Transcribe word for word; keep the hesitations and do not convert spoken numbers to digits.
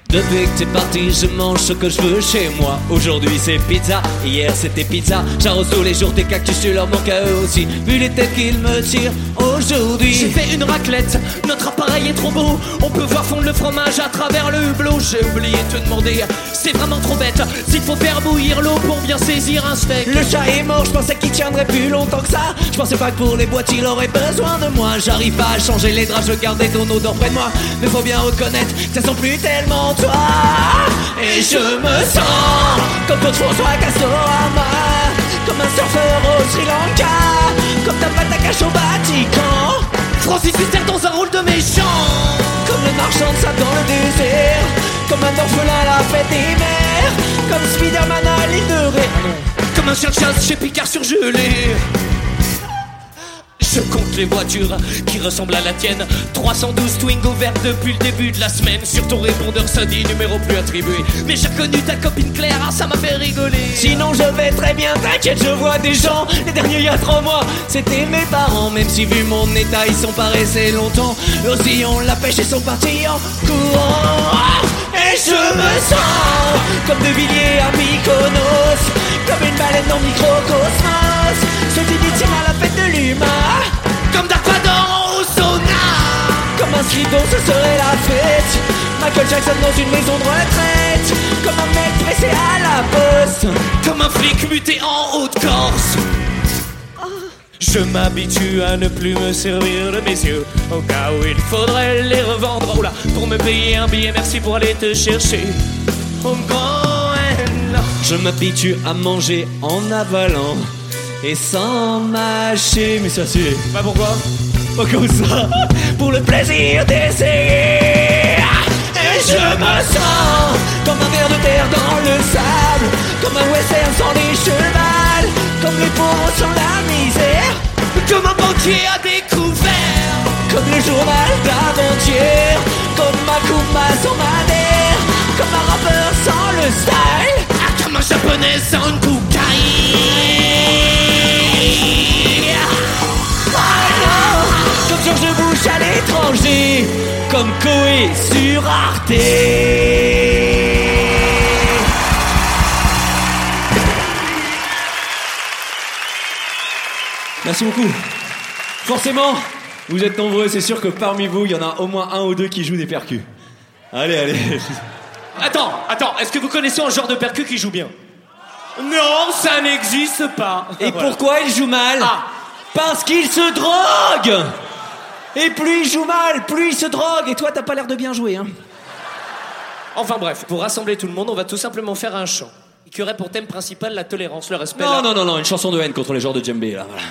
Depuis que t'es parti, je mange ce que je veux chez moi. Aujourd'hui c'est pizza, hier c'était pizza. J'arrose tous les jours tes cactus, tu leur manques à eux aussi. Vu les têtes qu'ils me tirent aujourd'hui. J'ai fait une raclette, notre appareil est trop beau. On peut voir fondre le fromage à travers le hublot. J'ai oublié de te demander, c'est vraiment trop bête, s'il faut faire bouillir l'eau pour bien saisir un steak. Le chat est mort, je pensais qu'il tiendrait plus longtemps que ça. Je pensais pas que pour les boîtes il aurait besoin de moi. J'arrive pas à changer les draps, je gardais ton odeur près de moi. Mais faut bien reconnaître que ça sent plus tellement toi. Et je me sens comme Claude François Castorama, comme un surfeur au Sri Lanka, comme ta pâte à cache au Vatican, Francis Huster dans un rôle de méchant, comme le marchand de sable dans le désert, comme un orphelin à la fête des mères, comme Spider-Man à l'île de Ré, comme un chien de chasse chez Picard surgelé. Je compte les voitures qui ressemblent à la tienne. Trois cent douze Twingo vertes depuis le début de la semaine. Sur ton répondeur ça dit numéro plus attribué. Mais j'ai reconnu ta copine Claire, ah, ça m'a fait rigoler. Sinon je vais très bien, t'inquiète, je vois des gens. Les derniers il y a trois mois, c'était mes parents. Même si vu mon état, ils sont pas restés longtemps. Eux aussi on la pêche et sont partis en courant. Et je me sens comme De Villiers à Mykonos, comme une baleine dans Microcosmos. Ce qui dit tiens à la fête de l'humain, comme Dark Vador au sauna, comme un slip dont ce serait la fête. Michael Jackson dans une maison de retraite, comme un mec pressé à la poste, comme un flic muté en Haute-Corse. Je m'habitue à ne plus me servir de mes yeux, au cas où il faudrait les revendre. Oh là, pour me payer un billet, merci pour aller te chercher au Groenland. Je m'habitue à manger en avalant et sans mâcher. Mais ça c'est... Bah pourquoi? Pas comme ça. Pour le plaisir d'essayer. Et je me sens comme un ver de terre dans le sable, comme un western sans les chevals, comme les pauvres sans la misère, comme un banquier à découvert, comme le journal d'avant-hier, comme Makuma sans Madère, comme un rappeur sans le style, ah, comme un japonais sans une cocaïne. Comme George Bush à l'étranger, comme Koé sur Arte. Merci beaucoup. Forcément, vous êtes nombreux, c'est sûr que parmi vous, il y en a au moins un ou deux qui jouent des percus. Allez, allez. Attends, attends, est-ce que vous connaissez un genre de percu qui joue bien? Non, ça n'existe pas. Et voilà. Pourquoi il joue mal? Ah. Parce qu'il se drogue. Et plus il joue mal, plus il se drogue. Et toi, t'as pas l'air de bien jouer, hein. Enfin bref, pour rassembler tout le monde, on va tout simplement faire un chant qui aurait pour thème principal la tolérance, le respect. Non, la... non, non, non, une chanson de haine contre les genres de djembé, là. Voilà.